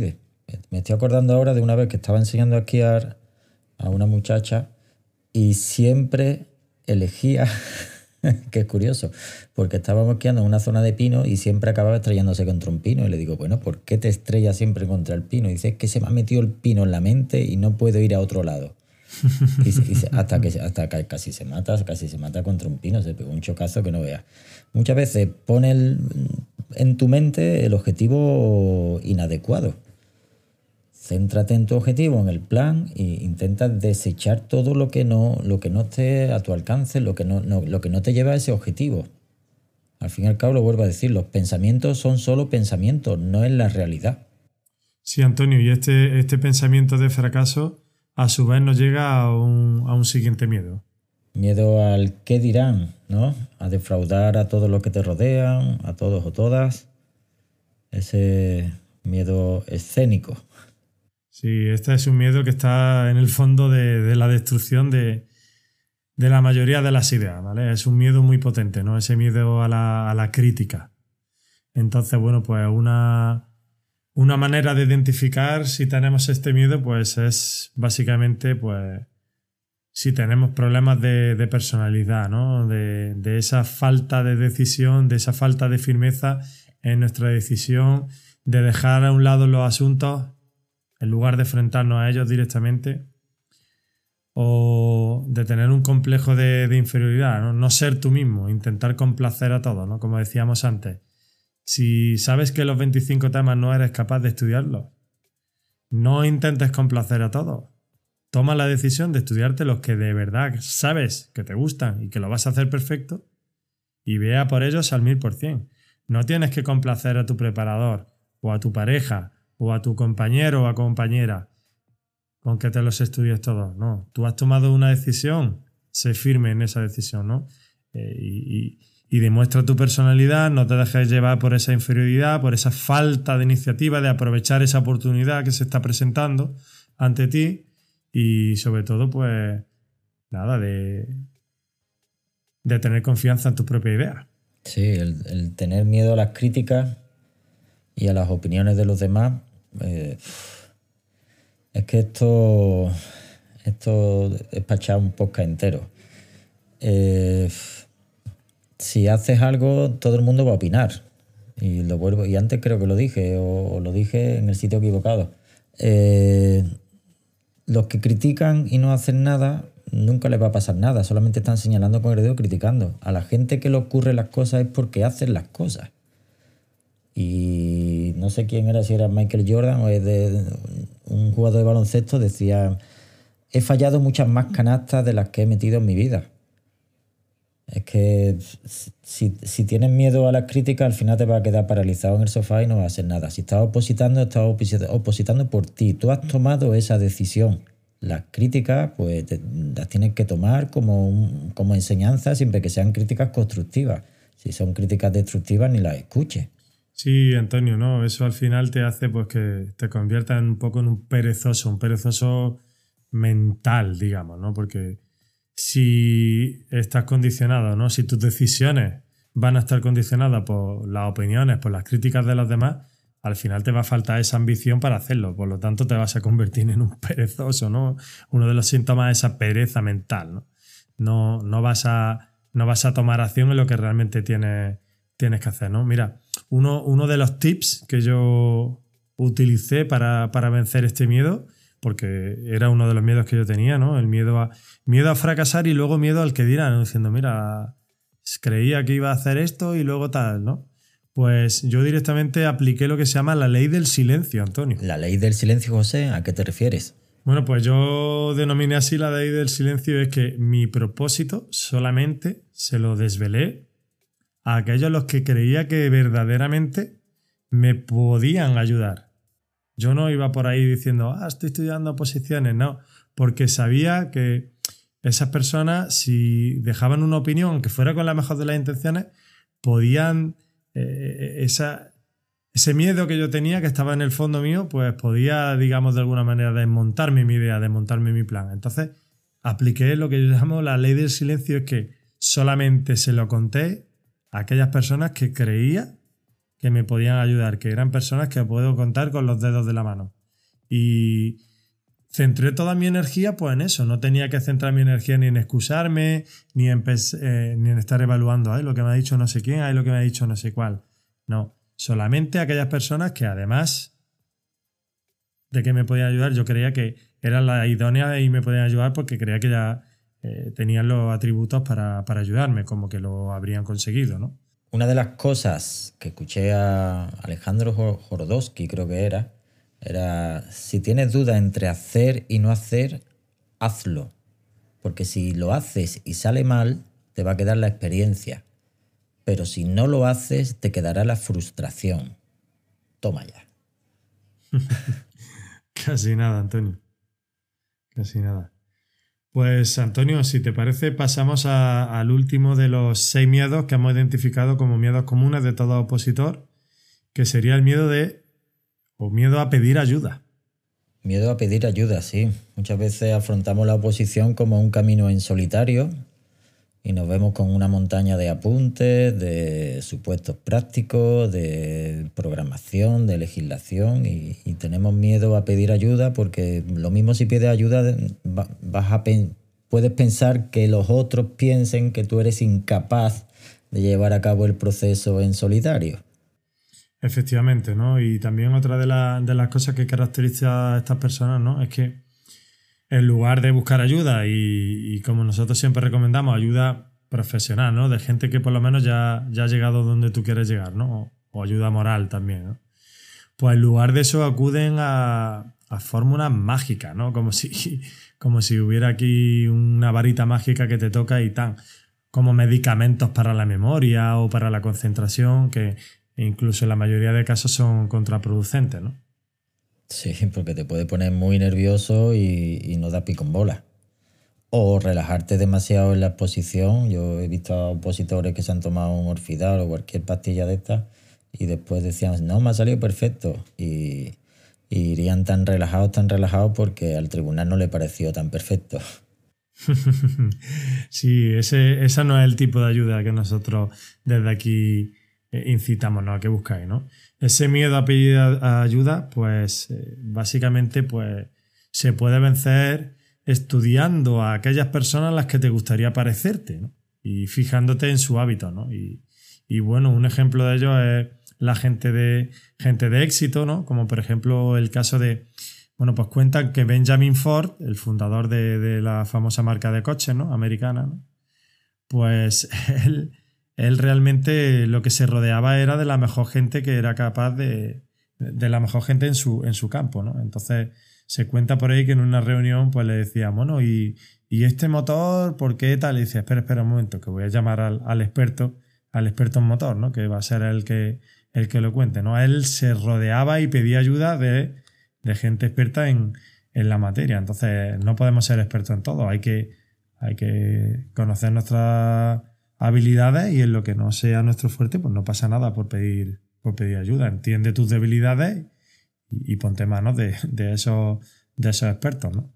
Me estoy acordando ahora de una vez que estaba enseñando a esquiar a una muchacha y siempre elegía, que es curioso, porque estábamos esquiando en una zona de pino y siempre acababa estrellándose contra un pino. Y le digo, bueno, ¿por qué te estrellas siempre contra el pino? Y dice, es que se me ha metido el pino en la mente y no puedo ir a otro lado. Hasta que casi se mata contra un pino, se pegó un chocazo que no veas. Muchas veces pone en tu mente el objetivo inadecuado. Céntrate en tu objetivo, en el plan, e intenta desechar todo lo que no esté a tu alcance, lo que no te lleva a ese objetivo. Al fin y al cabo, lo vuelvo a decir, los pensamientos son solo pensamientos, no es la realidad. Sí, Antonio, y este pensamiento de fracaso a su vez nos llega a un siguiente miedo. Miedo al qué dirán, ¿no? A defraudar a todos los que te rodean, a todos o todas. Ese miedo escénico. Sí, este es un miedo que está en el fondo de la destrucción de la mayoría de las ideas, ¿vale? Es un miedo muy potente, ¿no? Ese miedo a la crítica. Entonces, bueno, pues una manera de identificar si tenemos este miedo, pues es básicamente, pues, si tenemos problemas de personalidad, ¿no? De esa falta de decisión, de esa falta de firmeza en nuestra decisión, de dejar a un lado los asuntos en lugar de enfrentarnos a ellos directamente, o de tener un complejo de inferioridad, ¿no? No ser tú mismo, intentar complacer a todos, ¿no? Como decíamos antes. Si sabes que los 25 temas no eres capaz de estudiarlos, no intentes complacer a todos. Toma la decisión de estudiarte los que de verdad sabes que te gustan y que lo vas a hacer perfecto y vea por ellos al 1000%. No tienes que complacer a tu preparador o a tu pareja o a tu compañero o a compañera con que te los estudies todos. No, tú has tomado una decisión, sé firme en esa decisión, ¿no? Y demuestra tu personalidad, no te dejes llevar por esa inferioridad, por esa falta de iniciativa, de aprovechar esa oportunidad que se está presentando ante ti y sobre todo, pues, nada, de tener confianza en tu propia idea. Sí, el tener miedo a las críticas y a las opiniones de los demás, es que esto es para echar un podcast entero. Si haces algo, todo el mundo va a opinar. Y antes creo que lo dije, o lo dije en el sitio equivocado. Los que critican y no hacen nada, nunca les va a pasar nada, solamente están señalando con el dedo, criticando. A la gente que le ocurre las cosas es porque hacen las cosas. Y no sé quién era, si era Michael Jordan o es de un jugador de baloncesto, decía, he fallado muchas más canastas de las que he metido en mi vida. Es que si tienes miedo a las críticas, al final te vas a quedar paralizado en el sofá y no vas a hacer nada. Si estás opositando por ti, tú has tomado esa decisión. Las críticas, pues las tienes que tomar como enseñanza, siempre que sean críticas constructivas. Si son críticas destructivas, ni las escuches. Sí, Antonio, ¿no? Eso al final te hace pues que te conviertas un poco en un perezoso mental, digamos, ¿no? Porque si estás condicionado, ¿no? Si tus decisiones van a estar condicionadas por las opiniones, por las críticas de los demás, al final te va a faltar esa ambición para hacerlo. Por lo tanto, te vas a convertir en un perezoso, ¿no? Uno de los síntomas es esa pereza mental, ¿no? No vas a tomar acción en lo que realmente tienes que hacer, ¿no? Mira, uno de los tips que yo utilicé para vencer este miedo, porque era uno de los miedos que yo tenía, ¿no? El miedo a fracasar y luego miedo al que dirán, ¿no? Diciendo, mira, creía que iba a hacer esto y luego tal, ¿no? Pues yo directamente apliqué lo que se llama la ley del silencio, Antonio. ¿La ley del silencio, José? ¿A qué te refieres? Bueno, pues yo denominé así la ley del silencio, es que mi propósito solamente se lo desvelé a aquellos a los que creía que verdaderamente me podían ayudar. Yo no iba por ahí diciendo, estoy estudiando oposiciones, no, porque sabía que esas personas, si dejaban una opinión, aunque fuera con la mejor de las intenciones, podían, ese miedo que yo tenía, que estaba en el fondo mío, pues podía, digamos, de alguna manera desmontarme mi idea, desmontarme mi plan. Entonces, apliqué lo que yo llamo la ley del silencio, es que solamente se lo conté a aquellas personas que creía que me podían ayudar, que eran personas que puedo contar con los dedos de la mano. Y centré toda mi energía pues en eso. No tenía que centrar mi energía ni en excusarme, ni en estar evaluando lo que me ha dicho no sé quién, lo que me ha dicho no sé cuál. No, solamente aquellas personas que además de que me podían ayudar, yo creía que eran las idóneas y me podían ayudar porque creía que ya tenían los atributos para ayudarme, como que lo habrían conseguido, ¿no? Una de las cosas que escuché a Alejandro Jorodowski, creo que era si tienes duda entre hacer y no hacer, hazlo. Porque si lo haces y sale mal, te va a quedar la experiencia. Pero si no lo haces, te quedará la frustración. Toma ya. Casi nada, Antonio. Casi nada. Pues, Antonio, si te parece, pasamos al último de los 6 miedos que hemos identificado como miedos comunes de todo opositor, que sería el miedo a pedir ayuda. Miedo a pedir ayuda, sí. Muchas veces afrontamos la oposición como un camino en solitario y nos vemos con una montaña de apuntes, de supuestos prácticos, de programación, de legislación y tenemos miedo a pedir ayuda porque lo mismo si pides ayuda puedes pensar que los otros piensen que tú eres incapaz de llevar a cabo el proceso en solitario. Efectivamente, ¿no? Y también otra de las cosas que caracteriza a estas personas, ¿no? Es que en lugar de buscar ayuda y como nosotros siempre recomendamos, ayuda profesional, ¿no? De gente que por lo menos ya ha llegado donde tú quieres llegar, ¿no? O ayuda moral también, ¿no? Pues en lugar de eso acuden a fórmulas mágicas, ¿no? Como si hubiera aquí una varita mágica que te toca y tan, como medicamentos para la memoria o para la concentración que incluso en la mayoría de casos son contraproducentes, ¿no? Sí, porque te puede poner muy nervioso y no da pico en bola. O relajarte demasiado en la exposición. Yo he visto a opositores que se han tomado un Orfidal o cualquier pastilla de estas y después decían, no, me ha salido perfecto. Y irían tan relajados porque al tribunal no le pareció tan perfecto. Sí, esa no es el tipo de ayuda que nosotros desde aquí incitamos, ¿no? A que buscáis, ¿no? Ese miedo a pedir ayuda, pues básicamente pues, se puede vencer estudiando a aquellas personas a las que te gustaría parecerte, ¿no? Y fijándote en su hábito, ¿no? Y bueno, un ejemplo de ello es la gente de éxito, ¿no? Como por ejemplo el caso de, bueno, pues cuentan que Benjamin Ford, el fundador de la famosa marca de coches, ¿no? Americana, ¿no? Pues él realmente lo que se rodeaba era de la mejor gente que era capaz de la mejor gente en su campo, ¿no? Entonces se cuenta por ahí que en una reunión pues le decía, bueno, ¿y este motor por qué tal? Y dice, espera un momento, que voy a llamar al experto en motor, ¿no? Que va a ser el que lo cuente, ¿no? Él se rodeaba y pedía ayuda de gente experta en la materia. Entonces no podemos ser expertos en todo, hay que conocer nuestras habilidades y en lo que no sea nuestro fuerte, pues no pasa nada por pedir ayuda. Entiende tus debilidades y ponte manos de esos expertos, ¿no?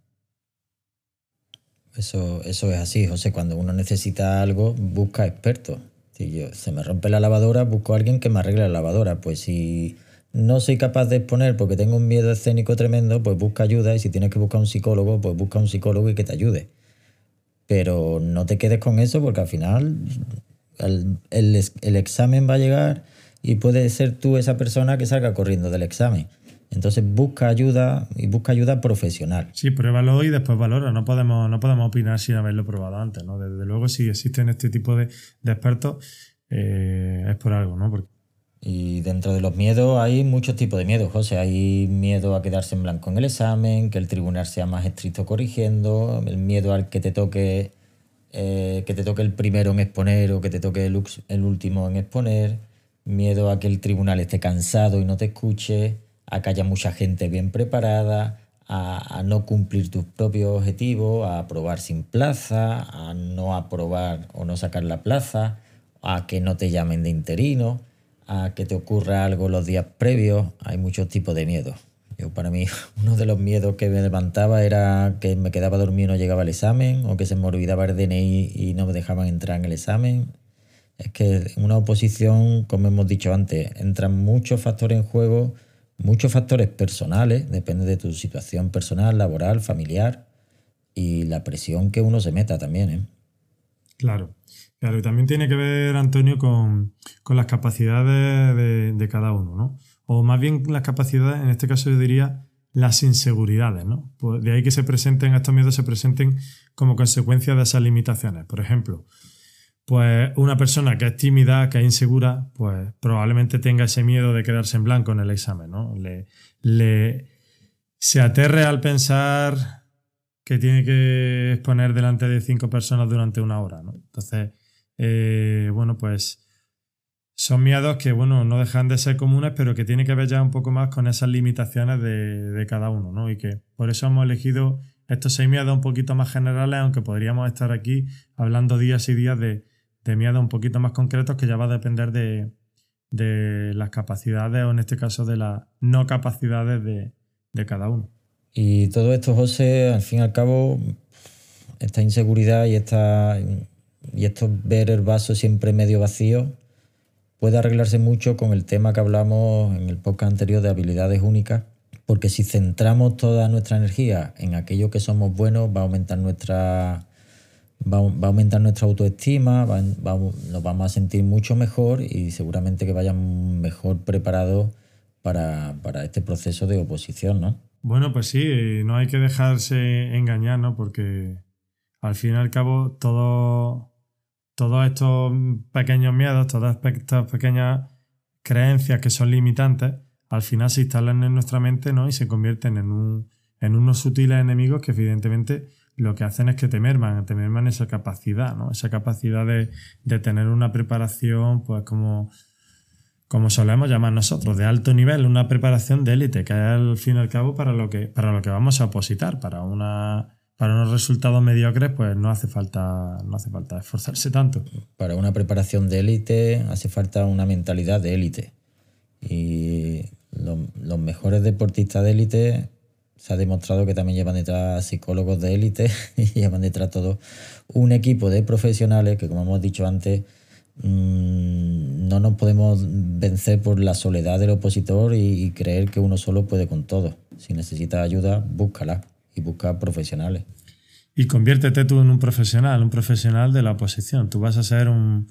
Eso es así, José. Cuando uno necesita algo, busca expertos. Si se me rompe la lavadora, busco a alguien que me arregle la lavadora. Pues si no soy capaz de exponer porque tengo un miedo escénico tremendo, pues busca ayuda. Y si tienes que buscar un psicólogo, pues busca un psicólogo y que te ayude. Pero no te quedes con eso porque al final el examen va a llegar y puede ser tú esa persona que salga corriendo del examen. Entonces busca ayuda y busca ayuda profesional. Sí, pruébalo y después valora. No podemos opinar sin haberlo probado antes, ¿no? Desde luego, si existen este tipo de expertos, es por algo, ¿no? Y dentro de los miedos hay muchos tipos de miedos, José. Hay miedo a quedarse en blanco en el examen, que el tribunal sea más estricto corrigiendo, el miedo al que te toque el primero en exponer o que te toque el último en exponer, miedo a que el tribunal esté cansado y no te escuche, a que haya mucha gente bien preparada, a no cumplir tus propios objetivos, a aprobar sin plaza, a no aprobar o no sacar la plaza, a que no te llamen de interino, a que te ocurra algo los días previos. Hay muchos tipos de miedos. Para mí, uno de los miedos que me levantaba era que me quedaba dormido y no llegaba al examen, o que se me olvidaba el DNI y no me dejaban entrar en el examen. Es que en una oposición, como hemos dicho antes, entran muchos factores en juego, Muchos factores personales, depende de tu situación personal, laboral, familiar y la presión que uno se meta también, ¿eh? Claro, claro, y también tiene que ver, Antonio, con las capacidades de cada uno, ¿no? O más bien las capacidades, en este caso yo diría las inseguridades, ¿no? Pues de ahí que se presenten, estos miedos se presenten como consecuencia de esas limitaciones. Por ejemplo, pues una persona que es tímida, que es insegura, pues probablemente tenga ese miedo de quedarse en blanco en el examen, ¿no? Se aterre al pensar que tiene que exponer delante de 5 personas durante una hora, ¿no? Entonces, bueno, pues son miedos que, bueno, no dejan de ser comunes, pero que tiene que ver ya un poco más con esas limitaciones de cada uno, ¿no? Y que por eso hemos elegido estos 6 miedos un poquito más generales, aunque podríamos estar aquí hablando días y días de miedos un poquito más concretos que ya va a depender de las capacidades o en este caso de las no capacidades de cada uno. Y todo esto, José, al fin y al cabo, esta inseguridad y esto ver el vaso siempre medio vacío puede arreglarse mucho con el tema que hablamos en el podcast anterior de habilidades únicas, porque si centramos toda nuestra energía en aquello que somos buenos, va a aumentar nuestra autoestima, nos vamos a sentir mucho mejor y seguramente que vayamos mejor preparados para este proceso de oposición, ¿no? Bueno, pues sí, no hay que dejarse engañar, ¿no? Porque al fin y al cabo todos estos pequeños miedos, todas estas pequeñas creencias que son limitantes, al final se instalan en nuestra mente, ¿no? Y se convierten en unos sutiles enemigos que evidentemente lo que hacen es que te merman esa capacidad, ¿no? Esa capacidad de tener una preparación, pues como solemos llamar nosotros, de alto nivel, una preparación de élite, que es al fin y al cabo para lo que vamos a opositar, para unos resultados mediocres, pues no hace falta esforzarse tanto. Para una preparación de élite hace falta una mentalidad de élite. Y los mejores deportistas de élite se ha demostrado que también llevan detrás psicólogos de élite y llevan detrás todo un equipo de profesionales que, como hemos dicho antes, no nos podemos vencer por la soledad del opositor y creer que uno solo puede con todo. Si necesitas ayuda, búscala y busca profesionales. Y conviértete tú en un profesional de la oposición. Tú vas a ser un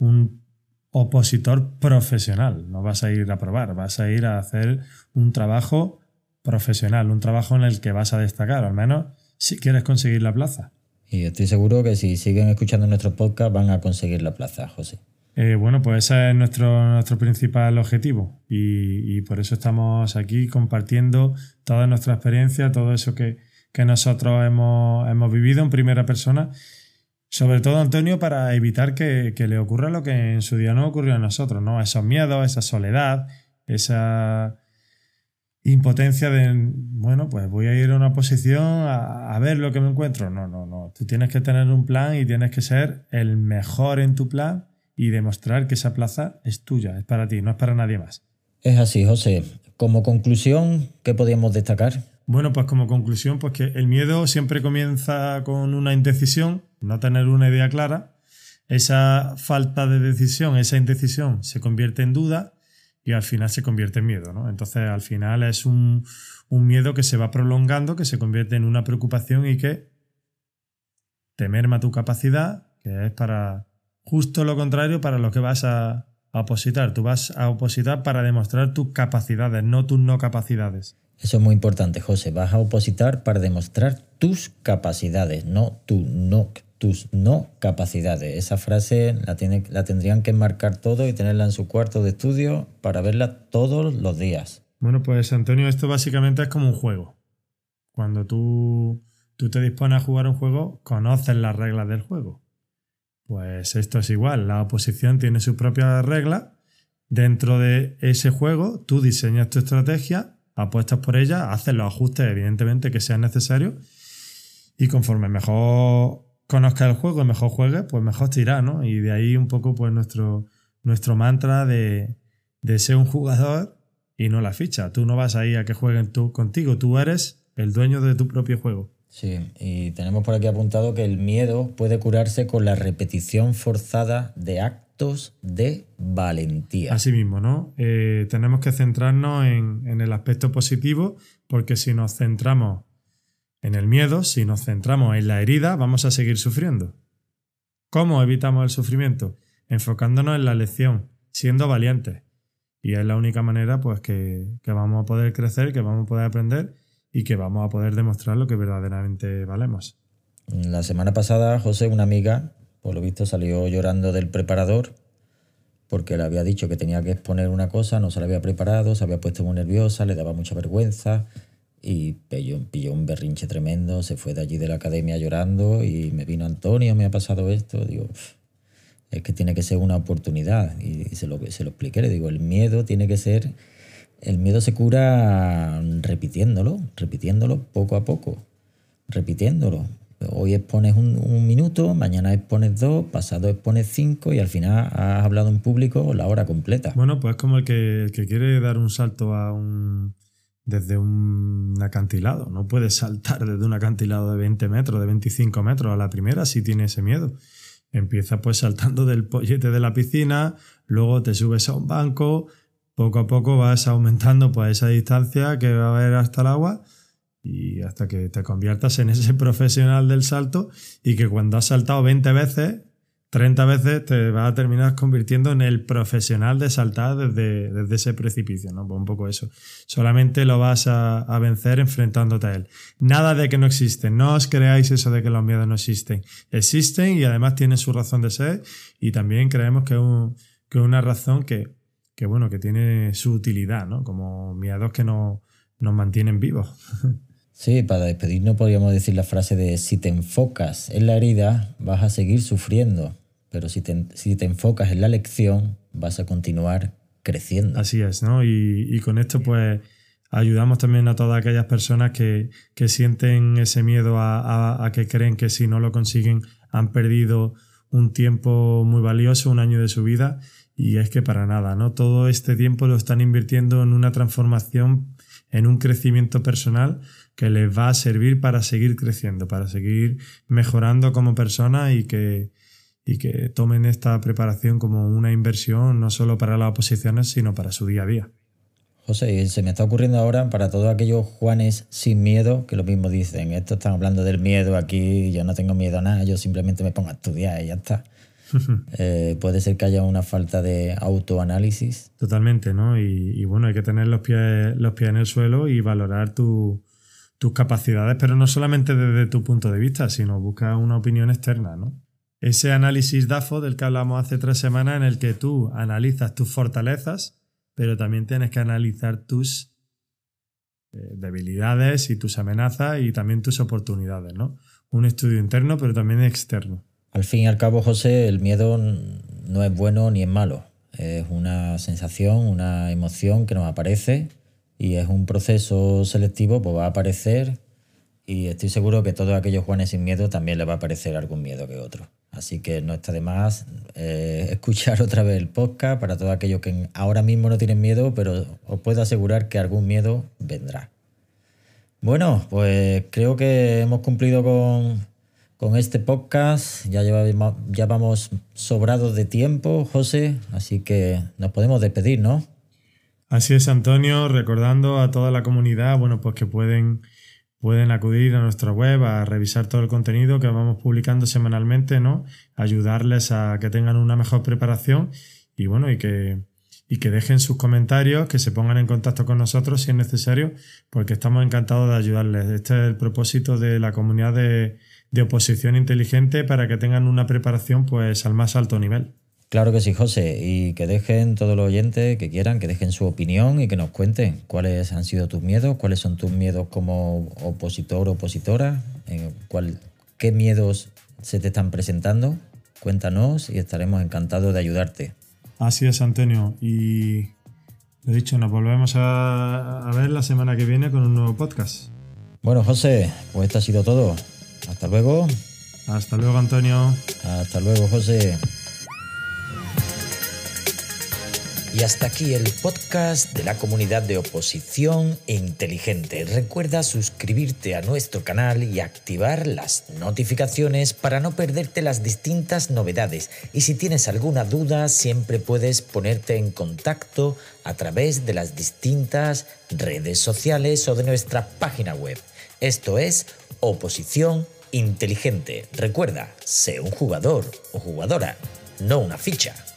opositor profesional. No vas a ir a probar, vas a ir a hacer un trabajo profesional, un trabajo en el que vas a destacar, al menos si quieres conseguir la plaza. Y estoy seguro que si siguen escuchando nuestro podcast van a conseguir la plaza, José. Bueno, pues ese es nuestro principal objetivo y por eso estamos aquí compartiendo toda nuestra experiencia, todo eso que nosotros hemos vivido en primera persona, sobre todo, Antonio, para evitar que le ocurra lo que en su día nos ocurrió a nosotros, ¿no? Esos miedos, esa soledad, esa impotencia de, bueno, pues voy a ir a una posición a ver lo que me encuentro. No. Tú tienes que tener un plan y tienes que ser el mejor en tu plan y demostrar que esa plaza es tuya, es para ti, no es para nadie más. Es así, José. Como conclusión, ¿qué podríamos destacar? Bueno, pues como conclusión, pues que el miedo siempre comienza con una indecisión, no tener una idea clara. Esa falta de decisión, esa indecisión se convierte en duda y al final se convierte en miedo, ¿no? Entonces, al final es un miedo que se va prolongando, que se convierte en una preocupación y que te merma tu capacidad, que es para justo lo contrario para lo que vas a opositar. Tú vas a opositar para demostrar tus capacidades, no tus no capacidades. Eso es muy importante, José. Vas a opositar para demostrar tus capacidades, no tus no capacidades. Esa frase la tendrían que enmarcar todo y tenerla en su cuarto de estudio para verla todos los días. Bueno, pues Antonio, esto básicamente es como un juego. Cuando tú te dispones a jugar un juego, conoces las reglas del juego. Pues esto es igual. La oposición tiene sus propias reglas. Dentro de ese juego, tú diseñas tu estrategia, apuestas por ella, haces los ajustes, evidentemente, que sean necesarios. Y conforme mejor conozcas el juego y mejor juegues, pues mejor te irá, ¿no? Y de ahí un poco pues nuestro mantra de ser un jugador y no la ficha. Tú no vas ahí a que jueguen contigo, tú eres el dueño de tu propio juego. Sí, y tenemos por aquí apuntado que el miedo puede curarse con la repetición forzada de actos actos de valentía. Así mismo, ¿no? Tenemos que centrarnos en el aspecto positivo, porque si nos centramos en el miedo, si nos centramos en la herida, vamos a seguir sufriendo. ¿Cómo evitamos el sufrimiento? Enfocándonos en la lección, siendo valientes. Y es la única manera pues que vamos a poder crecer, que vamos a poder aprender y que vamos a poder demostrar lo que verdaderamente valemos. La semana pasada, José, una amiga, por lo visto, salió llorando del preparador porque le había dicho que tenía que exponer una cosa, no se la había preparado, se había puesto muy nerviosa, le daba mucha vergüenza y pilló un berrinche tremendo, se fue de allí de la academia llorando y me vino Antonio, me ha pasado esto, digo, es que tiene que ser una oportunidad y se lo expliqué, le digo, el miedo se cura repitiéndolo poco a poco, repitiéndolo. Hoy expones un minuto, mañana expones 2, pasado expones 5 y al final has hablado en público la hora completa. Bueno, pues como el que quiere dar un salto desde un acantilado. No puedes saltar desde un acantilado de 20 metros, de 25 metros a la primera si tienes ese miedo. Empieza pues saltando del pollete de la piscina, luego te subes a un banco, poco a poco vas aumentando pues esa distancia que va a haber hasta el agua y hasta que te conviertas en ese profesional del salto y que cuando has saltado 20 veces, 30 veces te vas a terminar convirtiendo en el profesional de saltar desde ese precipicio, ¿no? Pues un poco eso. Solamente lo vas a vencer enfrentándote a él. Nada de que no existen. No os creáis eso de que los miedos no existen. Existen y además tienen su razón de ser y también creemos que es una razón que tiene su utilidad, ¿no? Como miedos que nos mantienen vivos. Sí, para despedirnos podríamos decir la frase de si te enfocas en la herida vas a seguir sufriendo, pero si te enfocas en la lección vas a continuar creciendo. Así es, ¿no? Y con esto pues ayudamos también a todas aquellas personas que sienten ese miedo a que creen que si no lo consiguen han perdido un tiempo muy valioso, un año de su vida, y es que para nada, ¿no? Todo este tiempo lo están invirtiendo en una transformación, en un crecimiento personal que les va a servir para seguir creciendo, para seguir mejorando como persona y que tomen esta preparación como una inversión no solo para las oposiciones, sino para su día a día. José, se me está ocurriendo ahora para todos aquellos Juanes sin miedo, que lo mismo dicen, esto están hablando del miedo aquí, yo no tengo miedo a nada, yo simplemente me pongo a estudiar y ya está. Puede ser que haya una falta de autoanálisis. Totalmente, ¿no? Y bueno, hay que tener los pies en el suelo y valorar tus capacidades, pero no solamente desde tu punto de vista, sino buscar una opinión externa, ¿no? Ese análisis DAFO del que hablamos hace 3 semanas en el que tú analizas tus fortalezas, pero también tienes que analizar tus debilidades y tus amenazas y también tus oportunidades, ¿no? Un estudio interno, pero también externo. Al fin y al cabo, José, el miedo no es bueno ni es malo. Es una sensación, una emoción que nos aparece y es un proceso selectivo, pues va a aparecer y estoy seguro que todos aquellos Juanes sin miedo también les va a aparecer algún miedo que otro. Así que no está de más escuchar otra vez el podcast para todos aquellos que ahora mismo no tienen miedo, pero os puedo asegurar que algún miedo vendrá. Bueno, pues creo que hemos cumplido con este podcast. Ya vamos sobrados de tiempo, José, así que nos podemos despedir, ¿no? Así es, Antonio, recordando a toda la comunidad, bueno, pues que pueden acudir a nuestra web a revisar todo el contenido que vamos publicando semanalmente, ¿no? Ayudarles a que tengan una mejor preparación y bueno, y que dejen sus comentarios, que se pongan en contacto con nosotros si es necesario, porque estamos encantados de ayudarles. Este es el propósito de la comunidad de oposición inteligente, para que tengan una preparación pues al más alto nivel. Claro que sí, José, y que dejen todos los oyentes que quieran, que dejen su opinión y que nos cuenten cuáles han sido tus miedos, cuáles son tus miedos como opositor o opositora, qué miedos se te están presentando. Cuéntanos y estaremos encantados de ayudarte. Así es, Antonio, y lo dicho, nos volvemos a ver la semana que viene con un nuevo podcast. Bueno, José, pues esto ha sido todo. Hasta luego. Hasta luego, Antonio. Hasta luego, José. Y hasta aquí el podcast de la comunidad de oposición inteligente. Recuerda suscribirte a nuestro canal y activar las notificaciones para no perderte las distintas novedades. Y si tienes alguna duda, siempre puedes ponerte en contacto a través de las distintas redes sociales o de nuestra página web. Esto es Oposición Inteligente. Recuerda, sé un jugador o jugadora, no una ficha.